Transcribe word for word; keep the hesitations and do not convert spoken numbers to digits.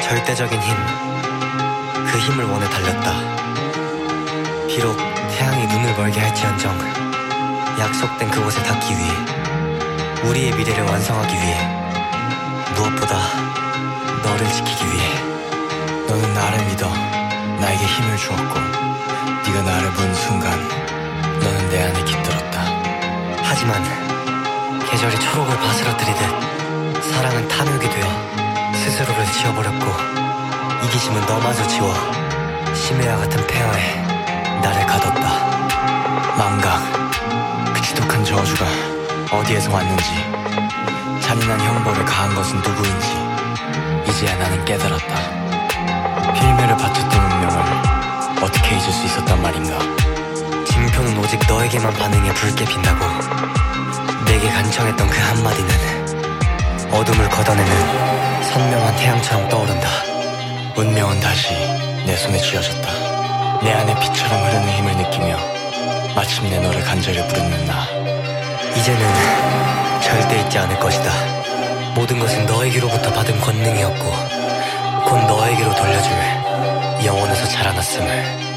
절대적인 힘, 그 힘을 원해 달렸다. 비록 태양이 눈을 멀게 할지언정 약속된 그곳에 닿기 위해, 우리의 미래를 완성하기 위해, 무엇보다 너를 지키기 위해. 너는 나를 믿어 나에게 힘을 주었고, 네가 나를 본 순간 너는 내 안에 깃들었다. 하지만 계절이 초록을 바스러뜨리듯 사랑은 탐욕이 되어 스스로를 지워버렸고, 이기심은 너마저 지워 심해와 같은 폐허에 나를 가뒀다. 망각, 그 지독한 저주가 어디에서 왔는지, 잔인한 형벌을 가한 것은 누구인지 이제야 나는 깨달았다. 필매를 바쳤던 운명을 어떻게 잊을 수 있었단 말인가. 징표는 오직 너에게만 반응해 붉게 빛나고, 내게 간청했던 그 한마디는 어둠을 걷어내는 선명한 태양처럼 떠오른다. 운명은 다시 내 손에 쥐어졌다. 내 안에 피처럼 흐르는 힘을 느끼며 마침내 너를 간절히 부르는 나. 이제는 절대 잊지 않을 것이다. 모든 것은 너에게로부터 받은 권능이었고, 곧 너에게로 돌려줄 영원에서 자라났음을.